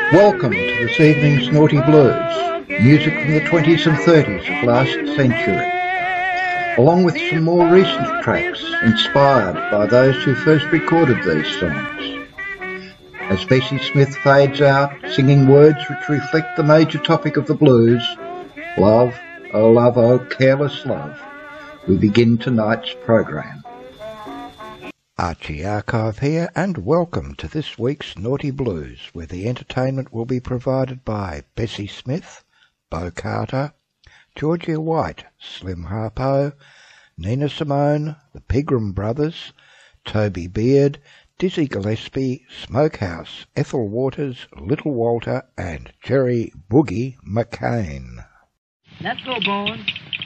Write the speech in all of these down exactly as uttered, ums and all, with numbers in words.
Welcome to this evening's Naughty Blues, music from the twenties and thirties of last century, along with some more recent tracks inspired by those who first recorded these songs. As Bessie Smith fades out, singing words which reflect the major topic of the blues, love, oh love, oh careless love, we begin tonight's program. Archie Archive here, and welcome to this week's Naughty Blues, where the entertainment will be provided by Bessie Smith, Bo Carter, Georgia White, Slim Harpo, Nina Simone, the Pegram Brothers, Toby Beard, Dizzy Gillespie, Smokehouse, Ethel Waters, Little Walter, and Jerry Boogie McCain. Let's go, Bowen.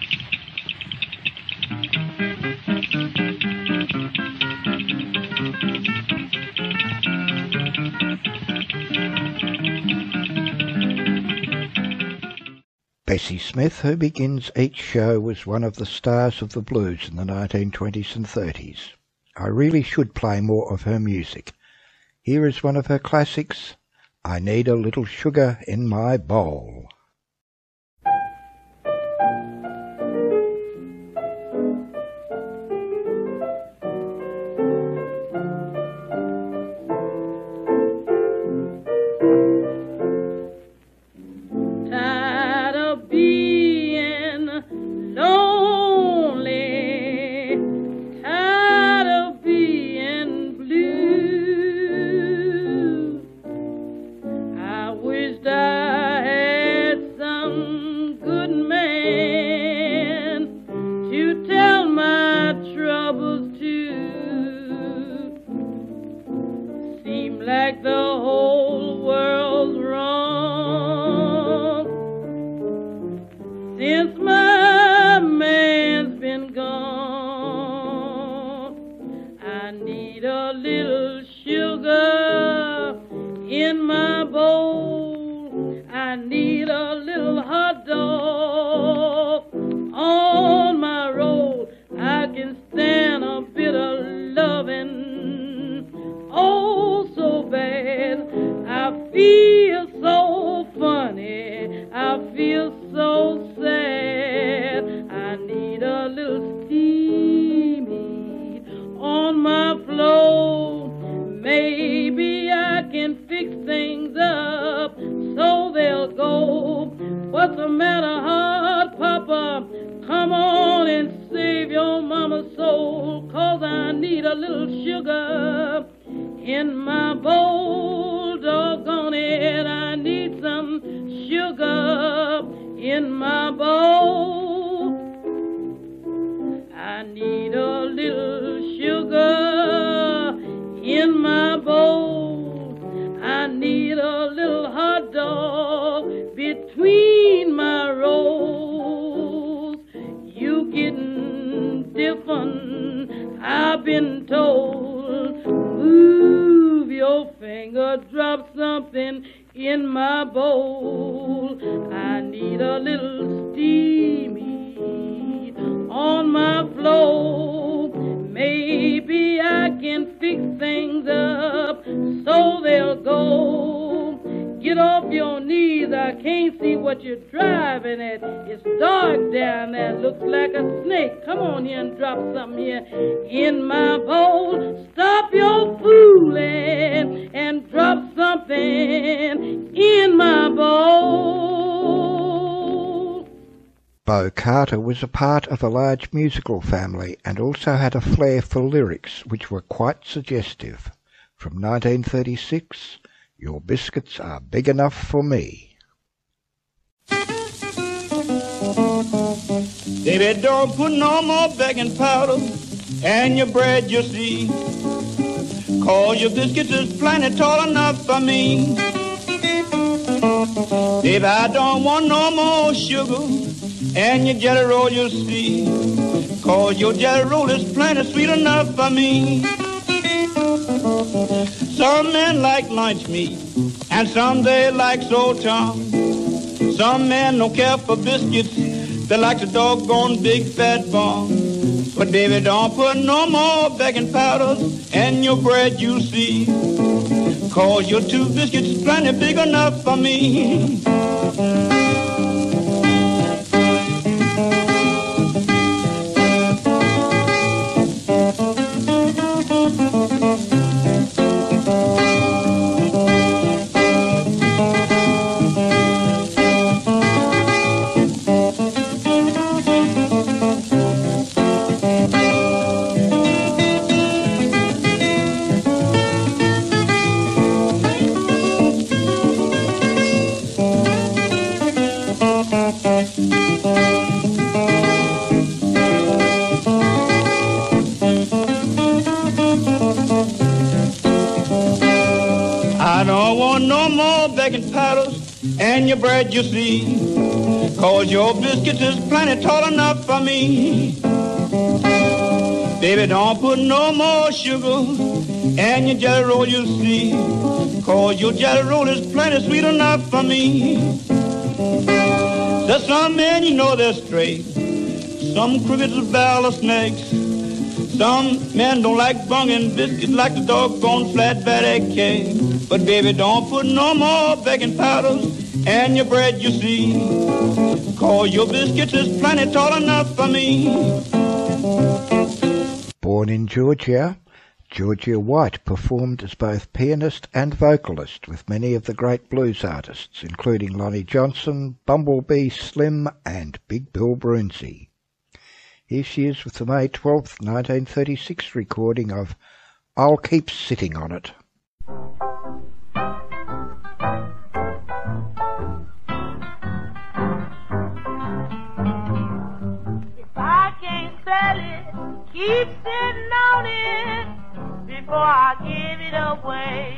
Bessie Smith, who begins each show, was one of the stars of the blues in the nineteen twenties and thirties. I really should play more of her music. Here is one of her classics, I Need a Little Sugar in My Bowl. Bo Carter was a part of a large musical family and also had a flair for lyrics which were quite suggestive. From nineteen thirty-six, Your Biscuits Are Big Enough for Me. Baby, don't put no more baking powder and your bread, you see, 'cause your biscuits is plenty tall enough for me. Baby, I don't want no more sugar and your jelly roll, you see, 'cause your jelly roll is plenty sweet enough for me. Some men like lunch meat, and some they like Sultan. Some men don't care for biscuits, they like the doggone big fat bun. But baby, don't put no more baking powder in your bread, you see, 'cause your two biscuits is plenty big enough for me. I don't want no more begging paddles and your bread, you see, 'cause your biscuits is plenty tall enough for me. Baby, don't put no more sugar and your jelly roll, you see, 'cause your jelly roll is plenty sweet enough for me. There's some men, you know they're straight, some crooked as a barrel of snakes. Some men don't like bunging biscuits like the doggone flatbed egg cake. But baby, don't put no more baking powders and your bread, you see, 'cause your biscuits is plenty tall enough for me. Born in Georgia, Georgia White performed as both pianist and vocalist with many of the great blues artists, including Lonnie Johnson, Bumblebee Slim and Big Bill Broonzy. Here she is with the May twelfth, nineteen thirty-six recording of I'll Keep Sitting on It. If I can't sell it, keep sitting on it before I give it away.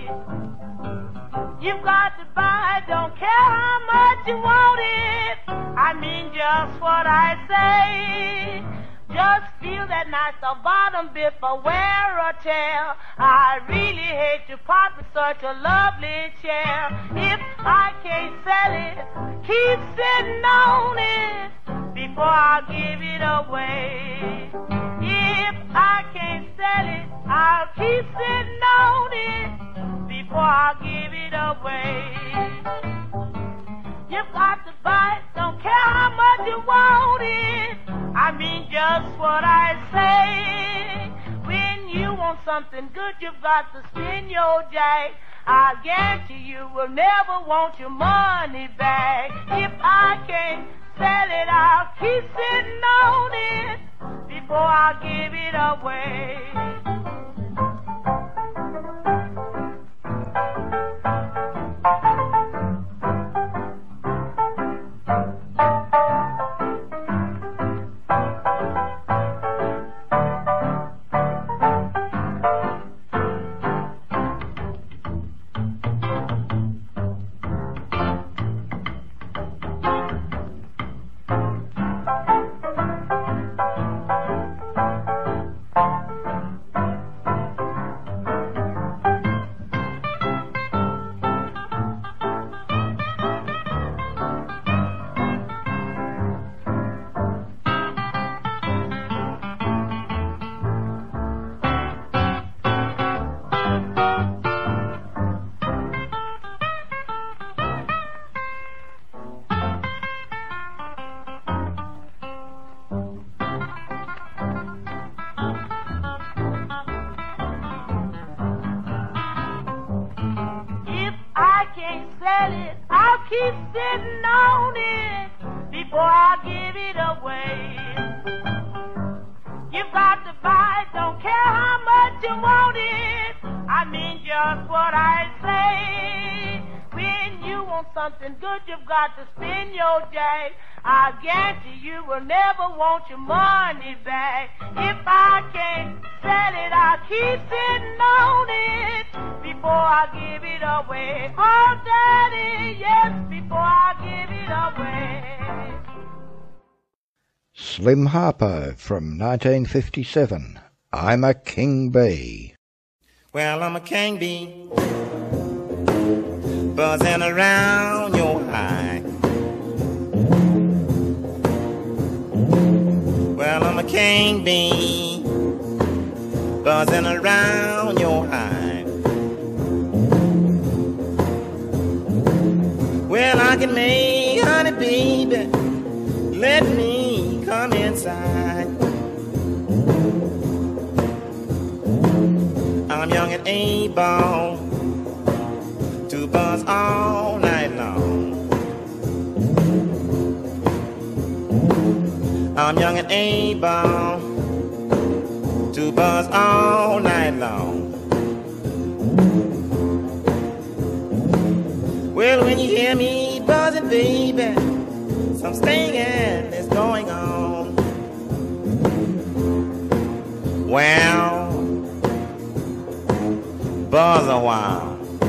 You've got to buy it, don't care how much you want it. I mean just what I say. Just feel that nice bottom before wear or tear. I really hate to part with such a lovely chair. If I can't sell it, keep sitting on it before I give it away. If I can't sell it, I'll keep sitting on it before I give it away. You've got to buy it, don't care how much you want it. I mean just what I say. When you want something good, you've got to spin your jack. I guarantee you will never want your money back. If I can't sell it, I'll keep sitting on it before I give it away. Keep sitting on it before I give it away. You've got to buy it, don't care how much you want it. I mean just what I say. When you want something good, you've got to spin your jack. I guarantee you will never want your money back. If I can't sell it, I'll keep sitting on it before I give it away. Oh, Daddy, yes, before I give it away. Slim Harpo from nineteen fifty-seven, I'm a King Bee. Well, I'm a king bee, buzzing around your eye. Well, I'm a king bee, buzzing around your hive. inside. I'm young and able to buzz all night long. I'm young and able to buzz all night long. Well, when you hear me buzzing, baby, some stinging is going on. Well, buzz a while.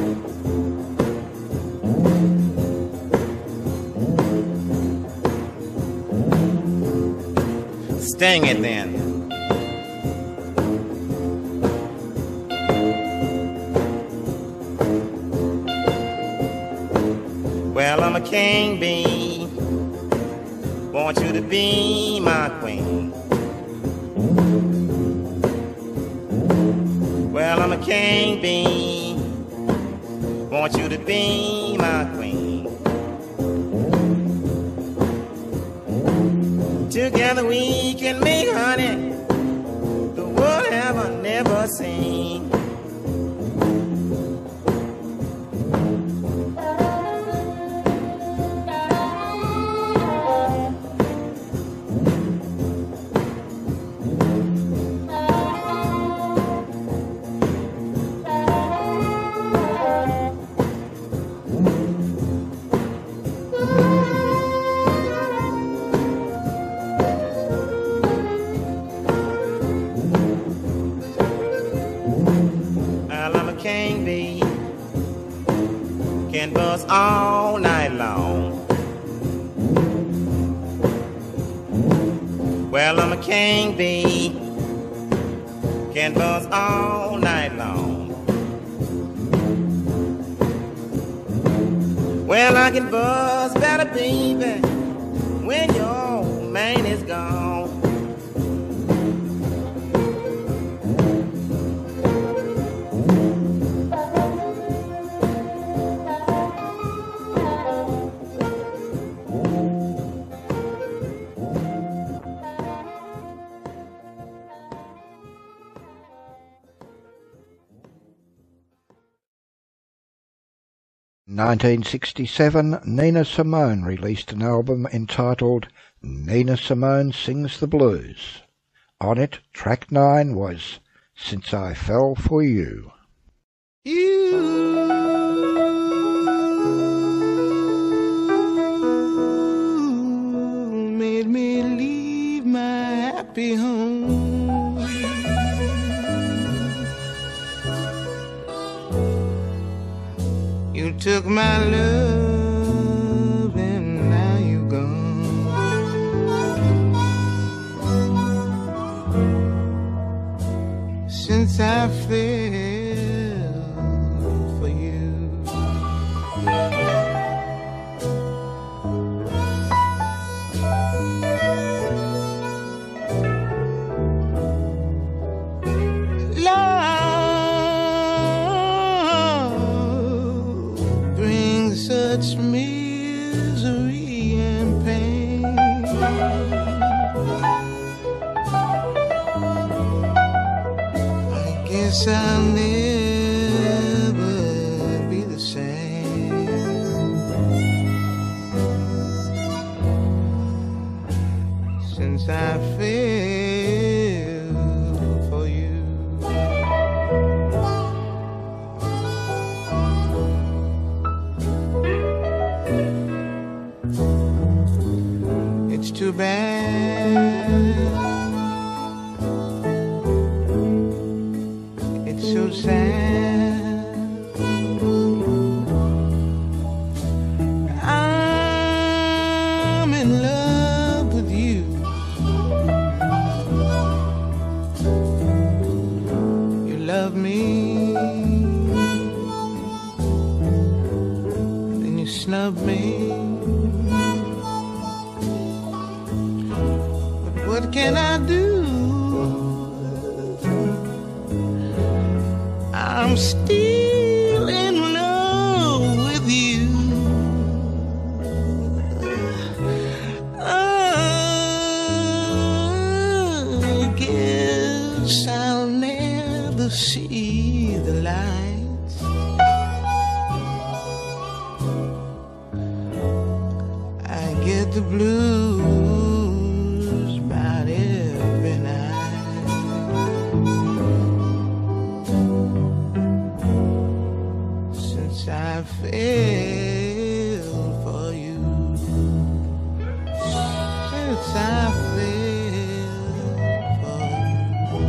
Sting it then. Well, I'm a king bee, want you to be my queen. Well, I'm a king bee, want you to be my queen. Together we can make honey the world have never seen. Can buzz all night long. Well, I'm a king bee, can buzz all night long. Well, I can buzz better, baby, when your man is gone. nineteen sixty-seven, Nina Simone released an album entitled Nina Simone Sings the Blues. On it, track nine was Since I Fell for You. You made me leave my happy home. You took my love and now you're gone. Since I fell for you, such misery and pain. I guess I'll never be the same since I fell for you. It's too bad, it's so sad. I'm in love with you. You love me, then you snub me. What can I do? I'm still in love with you. Oh, see the lights. I get the blues about every night. Since I fell for you, since I fell for you.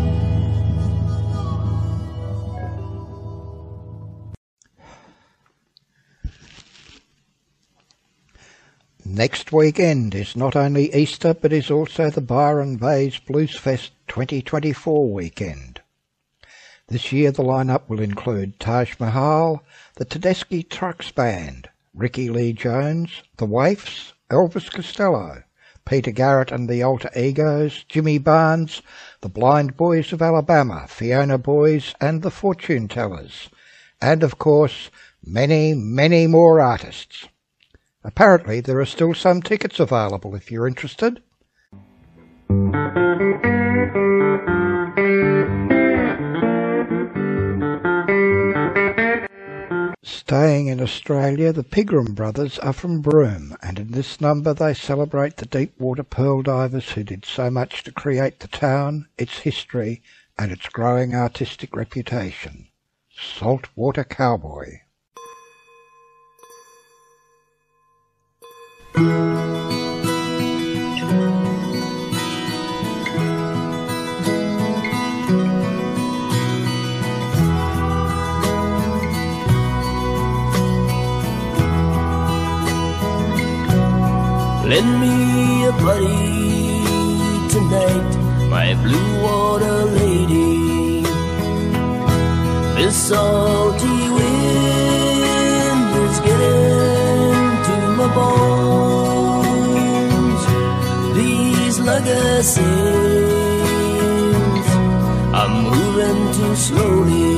Next weekend is not only Easter but is also the Byron Bay's Blues Fest twenty twenty-four weekend. This year the lineup will include Taj Mahal, the Tedeschi Trucks Band, Ricky Lee Jones, the Waifs, Elvis Costello, Peter Garrett and the Alter Egos, Jimmy Barnes, the Blind Boys of Alabama, Fiona Boys and the Fortune Tellers, and of course many, many more artists. Apparently there are still some tickets available if you're interested. Staying in Australia, the Pigram brothers are from Broome, and in this number they celebrate the deep-water pearl divers who did so much to create the town, its history, and its growing artistic reputation. Saltwater Cowboy. Lend me a buddy tonight, my blue water lady. This salty wind is getting to my bones. These lugger sails are moving too slowly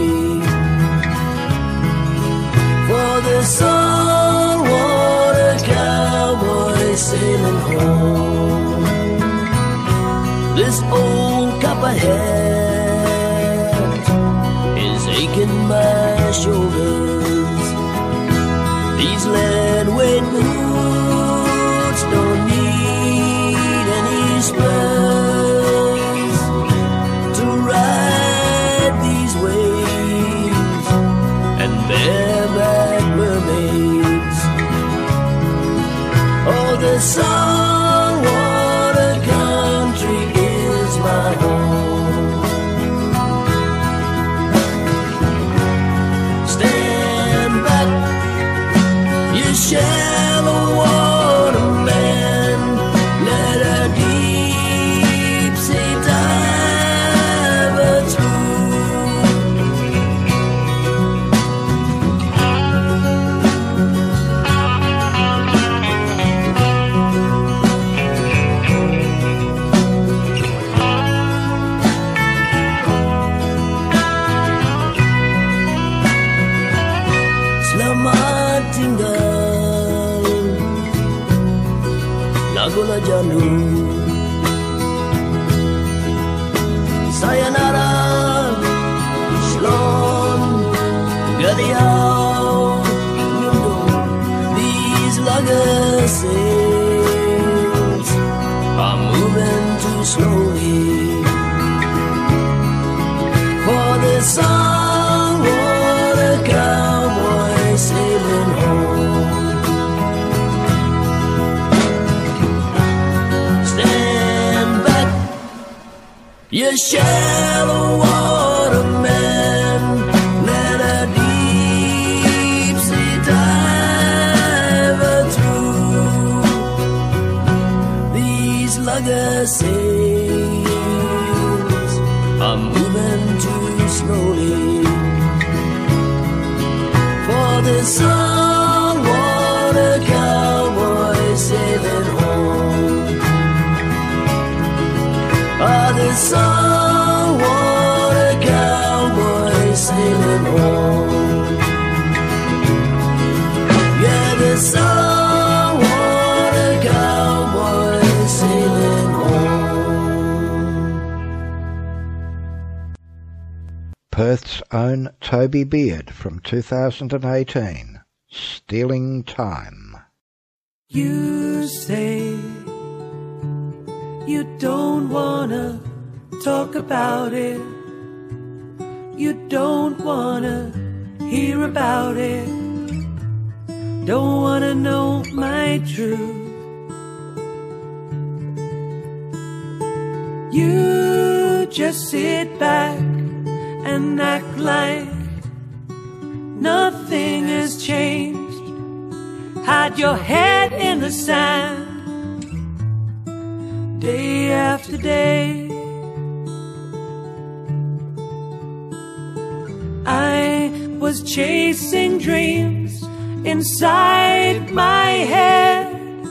for the saltwater cowboy sailing home. This old copperhead is aching my shoulders. These lead weight boots don't need any spurs to ride these waves and bareback mermaids. Oh, the saltwater country is my home. Stand back, you shallow water man. Let a deep sea diver Nagola Janu, Sayonara, Shalom, Gadiao, Yundo. These lugger sails are moving too slowly for the saltwater cowboy sailing home. You shallow water man, let a deep sea diver through. These lugger sails are moving too slowly for the saltwater cowboy sailing home. Ah, the saltwater cowboy sailing home. Yeah, the saltwater cowboy sailing home. Perth's own Toby Beard from two thousand eighteen, Stealing Time. You say you don't wanna talk about it. You don't wanna hear about it. Don't wanna know my truth. You just sit back and act like nothing has changed. Hide your head in the sand day after day. I was chasing dreams inside my head.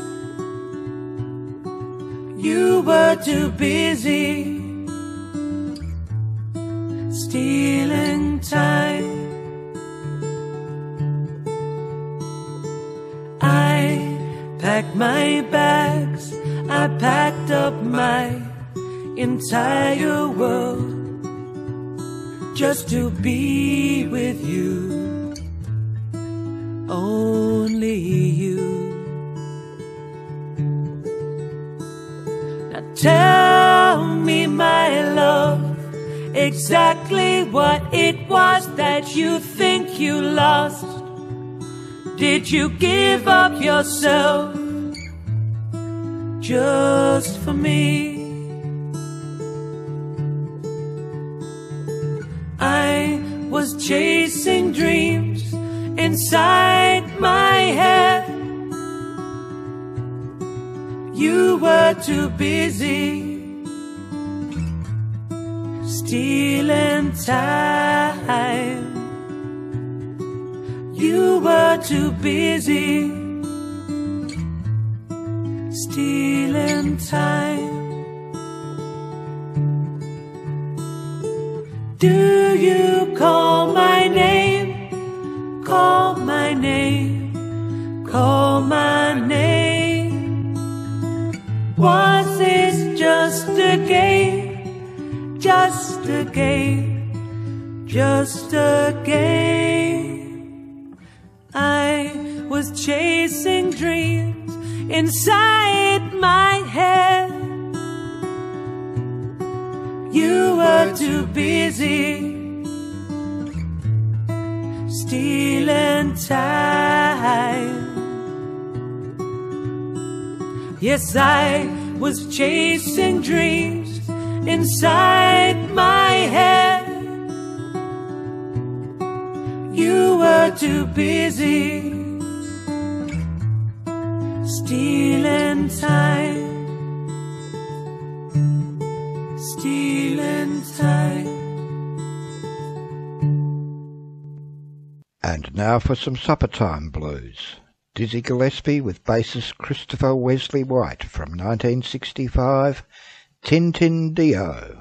You were too busy stealing time. I packed my bags, I packed up my entire world just to be with you, only you. Now tell me, my love, exactly what it was that you think you lost. Did you give up yourself just for me? I was chasing dreams inside my head. You were too busy stealing time. You were too busy stealing time. Do you call my name? Call my name. Call my name. Was this just a game? Just a game. Just a game. I was chasing dreams inside my head. You were too busy stealing time. Yes, I was chasing dreams inside my head. You were too busy stealing time. Stealing time. And now for some supper time blues. Dizzy Gillespie with bassist Christopher Wesley White from nineteen sixty-five, Tin Tin Dio.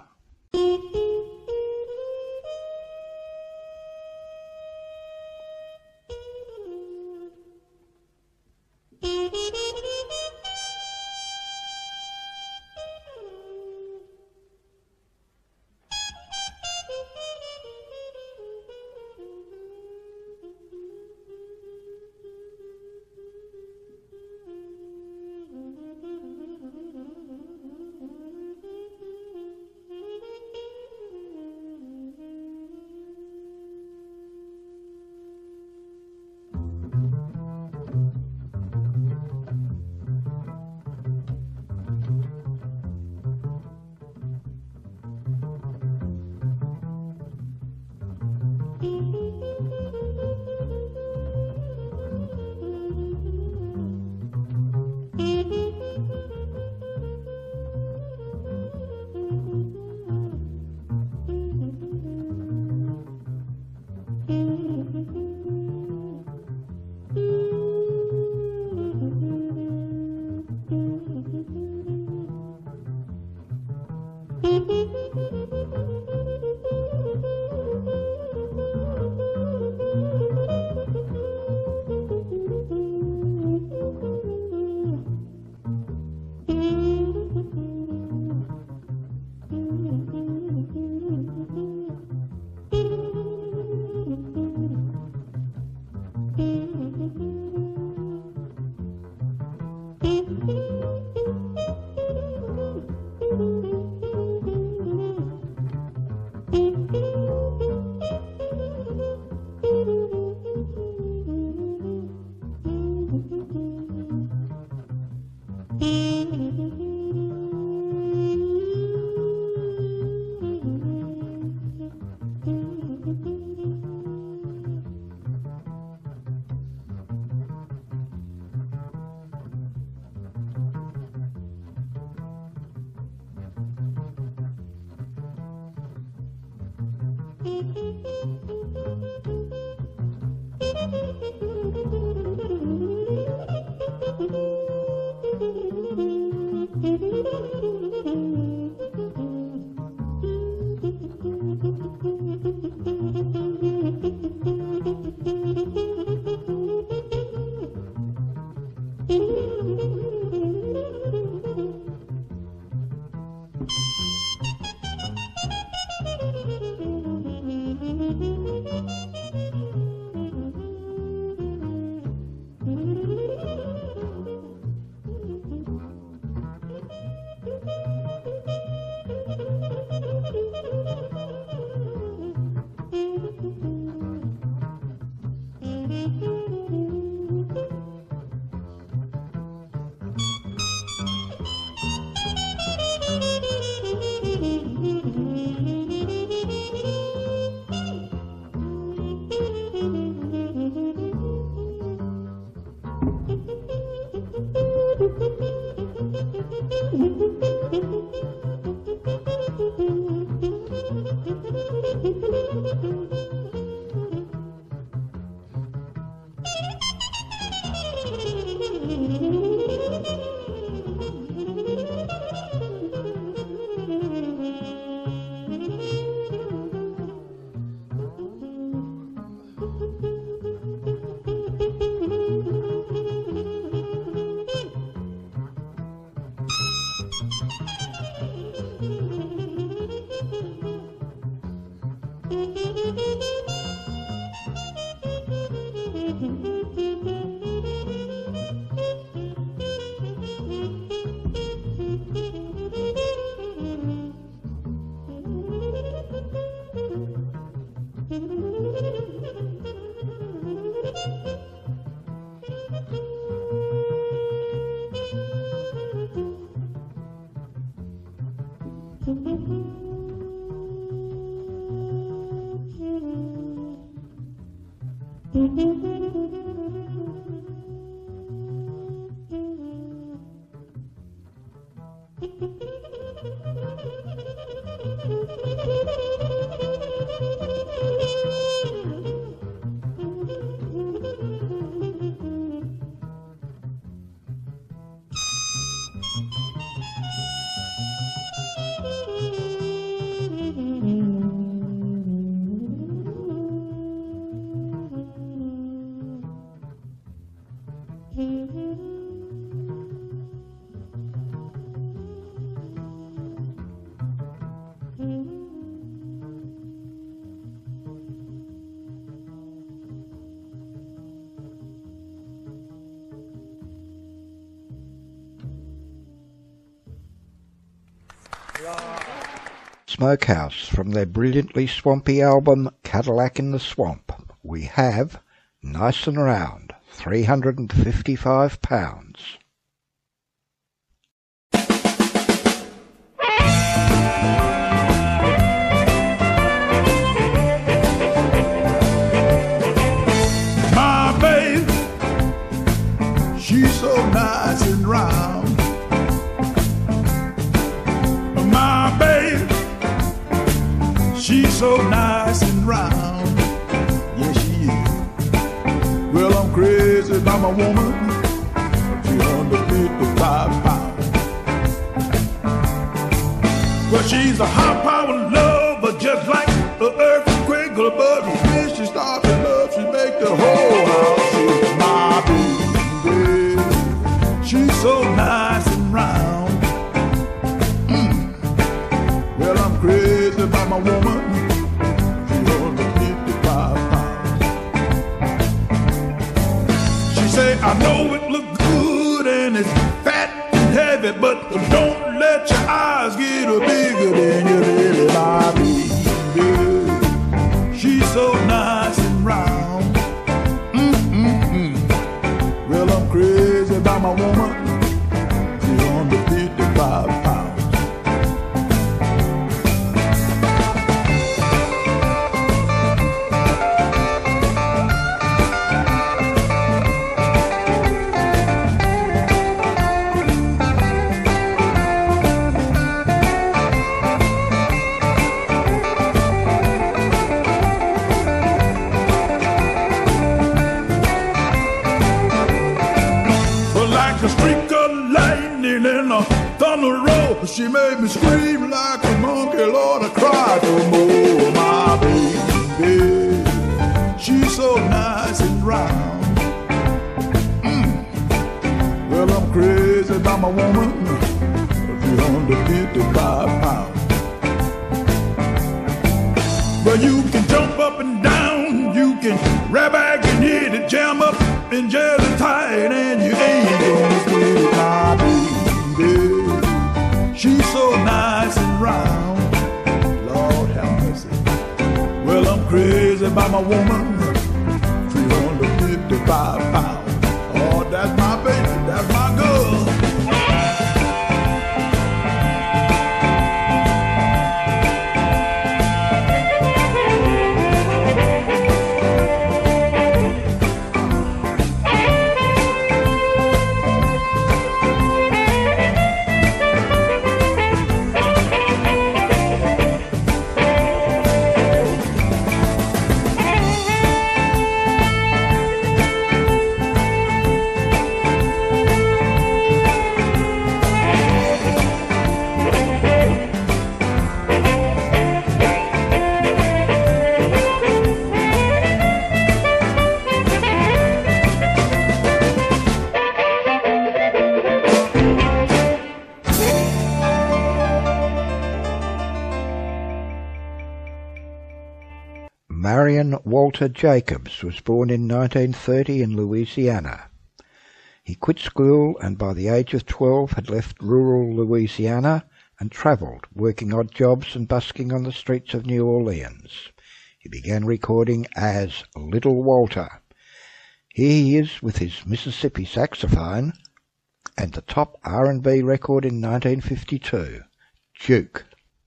Smokehouse from their brilliantly swampy album Cadillac in the Swamp. We have Nice and Round, three hundred fifty-five pounds. My babe, she's so nice and round. My babe, she's so nice and round. Yeah, she is. Well, I'm crazy about my woman. She's under fifty-five pounds. Well, she's a high-powered lover, just like the earthquake. But when she starts to love, she make the whole house shake. My baby, she's so nice and round. Well, I'm crazy about my woman. She's only fifty-five pounds. She say, I know it look good and it's fat and heavy, but don't let your eyes get bigger than you really, my baby. She's so nice and round. Mm-mm-mm. Well, I'm crazy about my woman. She's only fifty-five pounds. A streak of lightning and a thunder roll. She made me scream like a monkey, Lord, I cried no more. My baby, she's so nice and round. Mm. Well, I'm crazy about my woman. She's under fifty-five pounds. Well, you can jump up and down, you can rap back and hit it, jam up and jelly tight, and you ain't gonna split it, my baby. She's so nice and round. Lord have mercy. Well, I'm crazy about my woman. She's only fifty-five pounds. Oh, that's my baby, that's my girl. Damian Walter Jacobs was born in nineteen thirty in Louisiana. He quit school and by the age of twelve had left rural Louisiana and travelled, working odd jobs and busking on the streets of New Orleans. He began recording as Little Walter. Here he is with his Mississippi saxophone and the top R and B record in nineteen fifty-two, Duke.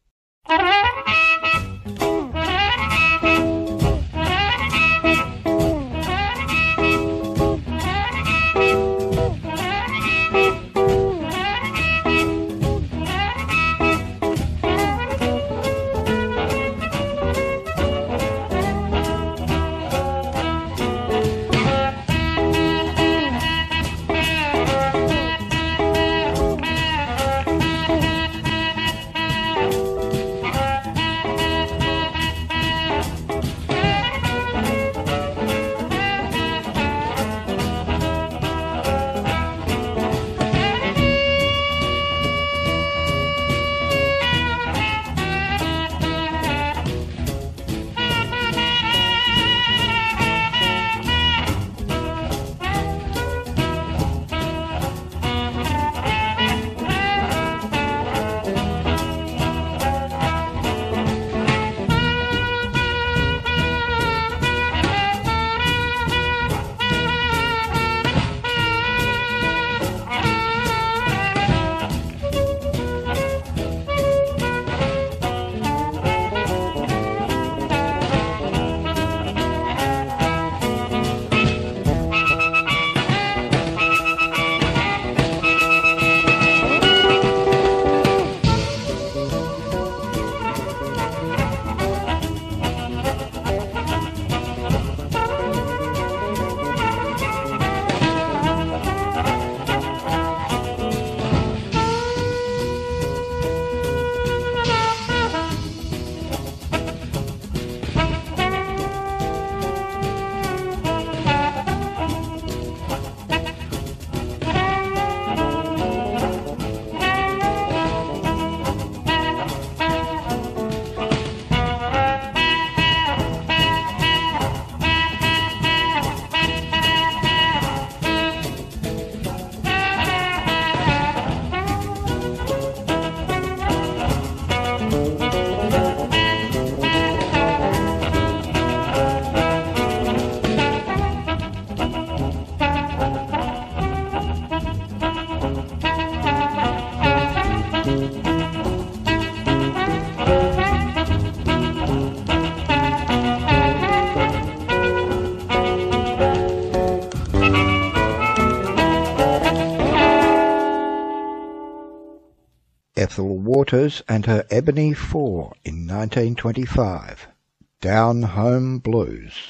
Ethel Waters and her Ebony Four in nineteen twenty-five, Down Home Blues.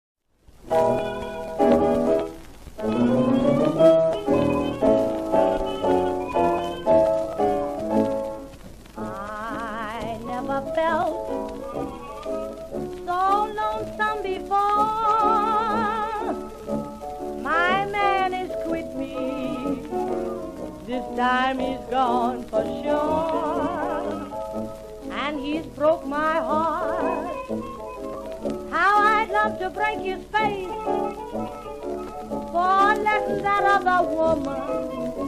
I never felt so lonesome before. My man has quit me. This time he's gone for sure, and he's broke my heart. How I'd love to break his face for letting that other woman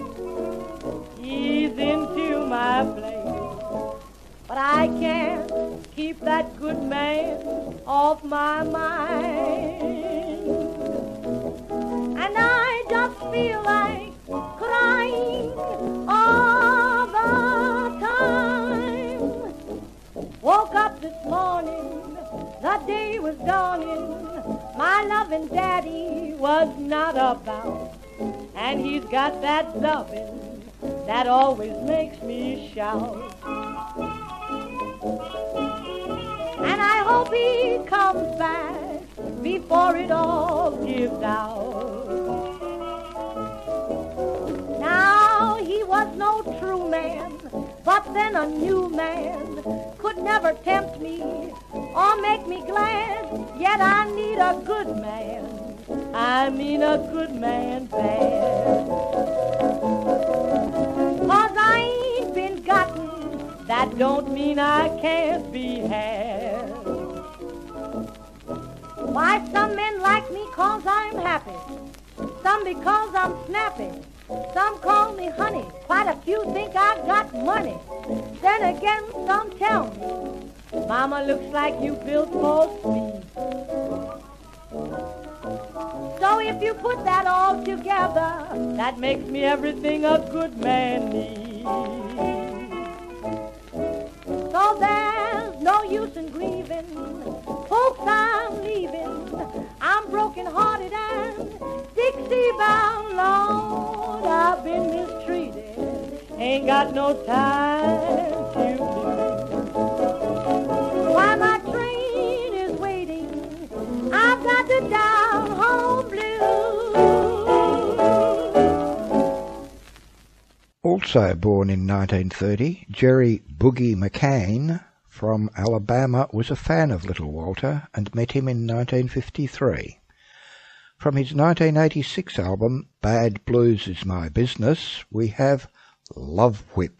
ease into my place. But I can't keep that good man off my mind, and I just feel like crying all the time. Woke up this morning, the day was dawning. My loving daddy was not about, and he's got that loving that always makes me shout. And I hope he comes back before it all gives out. Now, he was no true man, but then a new man could never tempt me or make me glad. Yet I need a good man, I mean a good man bad. 'Cause I ain't been gotten, that don't mean I can't be had. Why, some men like me 'cause I'm happy, some because I'm snappy, some call me honey, quite a few think I got money. Then again, some tell me, Mama looks like you built for speed. So if you put that all together, that makes me everything a good man needs. So there's no use in grieving, folks I'm leaving. I'm broken-hearted and Dixie-bound, Lord, I've been mistreated, ain't got no time to plead. Why, my train is waiting, I've got the down-home blues. Also born in nineteen thirty, Jerry Boogie McCain from Alabama was a fan of Little Walter and met him in nineteen fifty-three. From his nineteen eighty-six album, Bad Blues Is My Business, we have Love Whip.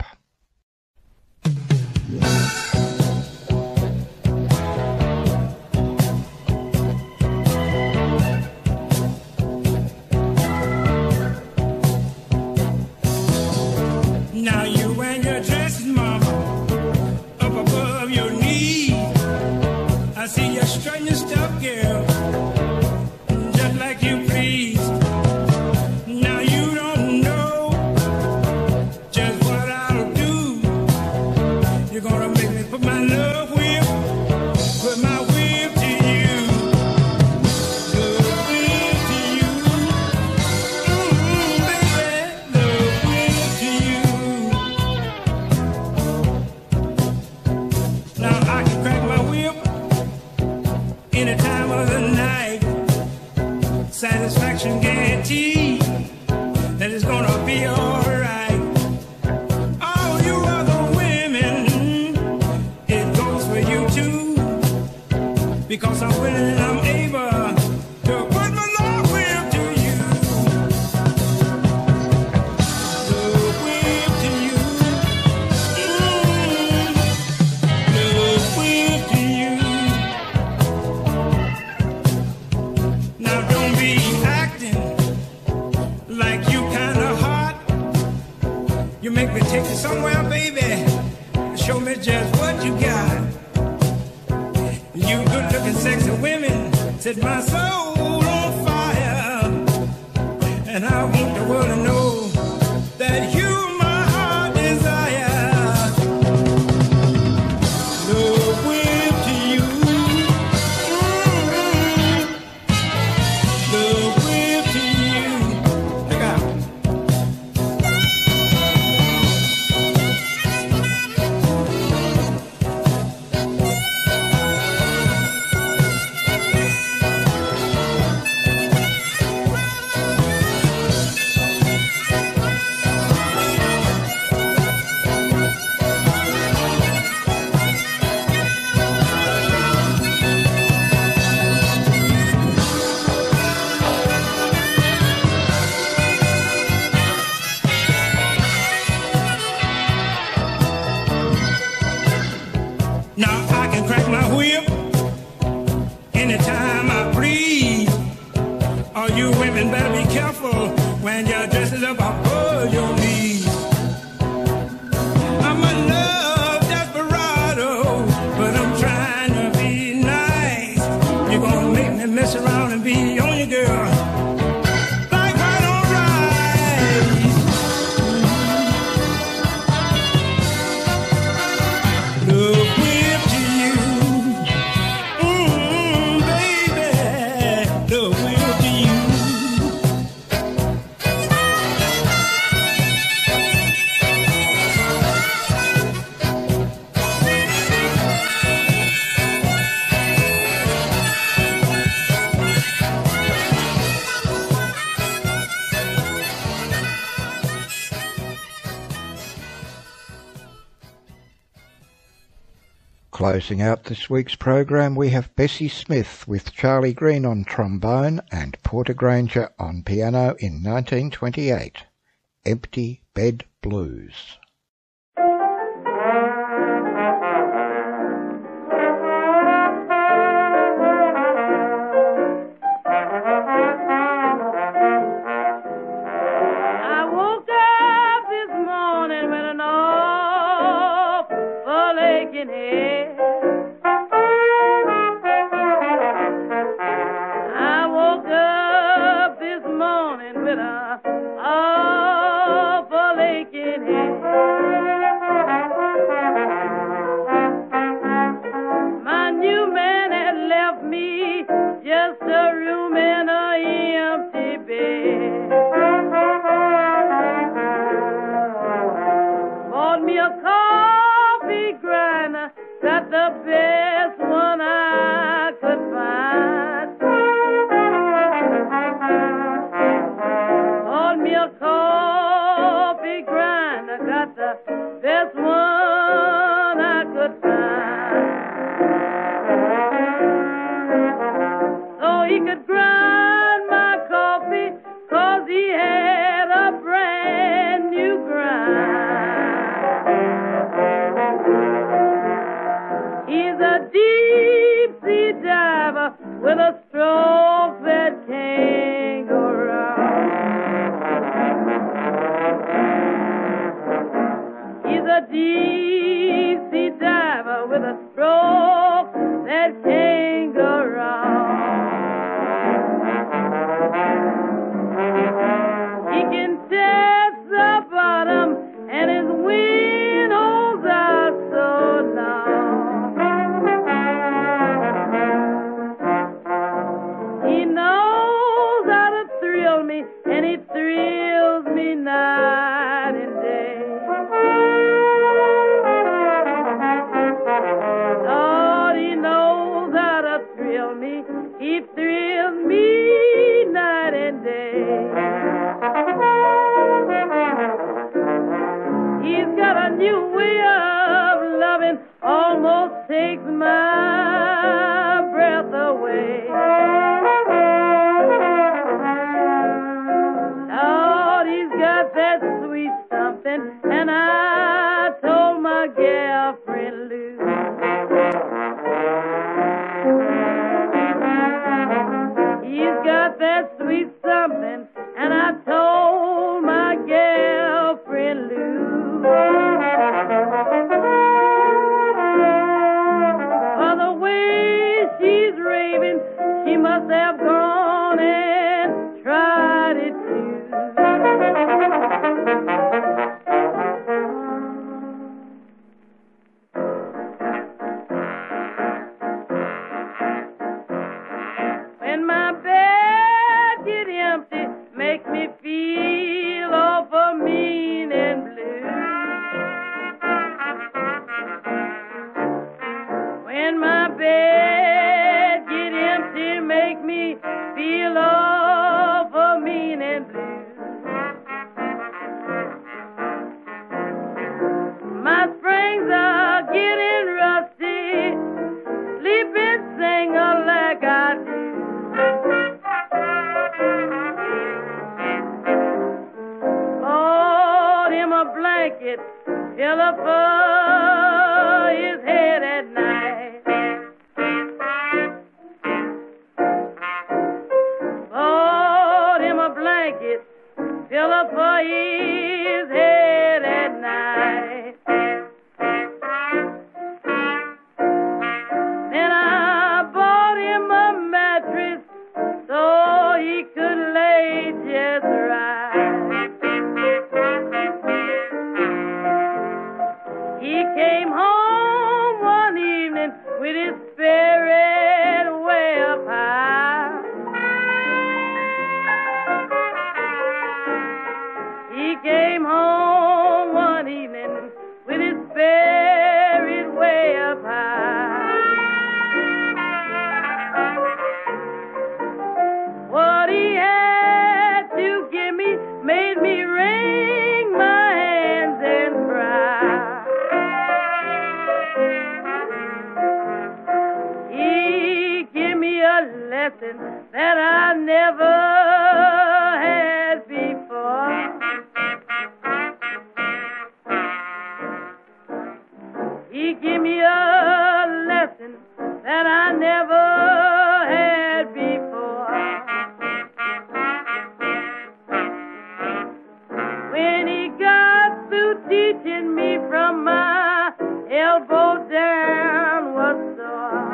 Now you and your dresses, mama, up above your knees. I see you strutting your stuff, girl, just like you please. Now you don't know just what I'll do. You're gonna make me put my love whip, put my whip to you, love whip to you, mm, baby, love whip to you. Now I can crack my whip any time of the night. Satisfaction guaranteed that it's gonna be alright. All you other women, it goes for you too, because I'm willing and I'm able to put my love whip to you, love whip to you, mm, love whip to you. Now don't be acting like you kinda hot. You make me take you somewhere, baby. Show me just what you got. You good-looking, sexy women set my soul on fire, and I want the world to know that you my heart desire. Love whip to you, mm, love whip to you. Look out. Now I can crack my whip anytime I please. All you women better be careful when your dress is up above your knees. I'm a love desperado, but I'm trying to be nice. You're gonna make me mess around and be on your girl like white on rice. Love whip to you, mm, baby, love whip to you. Closing out this week's program, we have Bessie Smith with Charlie Green on trombone and Porter Granger on piano in nineteen twenty-eight. Empty Bed Blues. could grind my coffee 'cause he had a brand new grind. He's a deep sea diver with a stroke that can't go wrong. He's a deep sea diver with a stroke that can't go wrong. He can test the bottom and his wind holds out so long. He knows how to thrill me and he thrills me night and day. Lord, he knows how to thrill me. He thrills me night and day. He's got a new way of loving, almost takes my breath away. Lord, he's got that sweet something, and I told my girlfriend Lou. He's got that sweet something, and I told my girlfriend Lou. For the way she's raving, she must have gone and tried it too. When my bed get empty, make me feel awful mean and blue. When my bed get empty, make me feel awful mean and blue. My springs are getting rusty, sleeping singer like I do. Bought him a blanket, fill up for his head at night. Bought him a blanket, fill up for his head at night. Then I bought him a mattress so he could lay just right. He came home one evening with his spirit way up high. He came home one evening with his spirit way up high. What he had to give me made me wring my hands and cry. He gave me a lesson that I never had before. He gave me a lesson that I never had before. When he got through teaching me, from my elbow down was sore.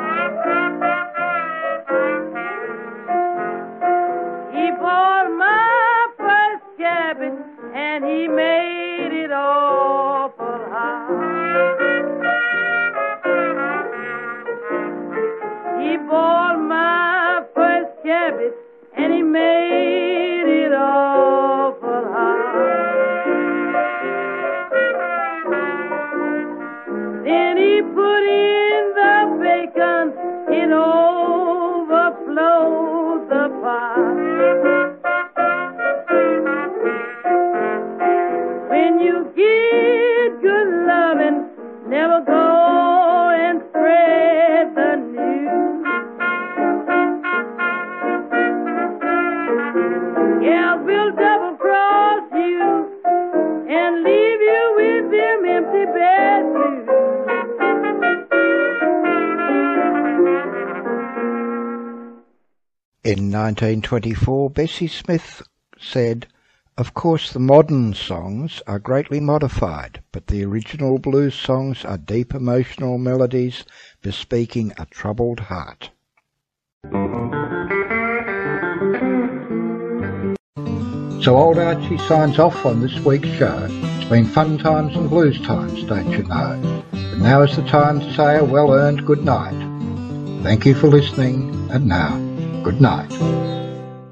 He bought my first cabin and he made it awful hard. He bought my first cabin and he made it awful hard. Then he put in the bacon, it overflowed the pot. When you get good loving, never go and spread the news. In nineteen twenty-four, Bessie Smith said, "Of course the modern songs are greatly modified, but the original blues songs are deep emotional melodies bespeaking a troubled heart." So old Archie signs off on this week's show. It's been fun times and blues times, don't you know? But now is the time to say a well-earned good night. Thank you for listening, and now, good night.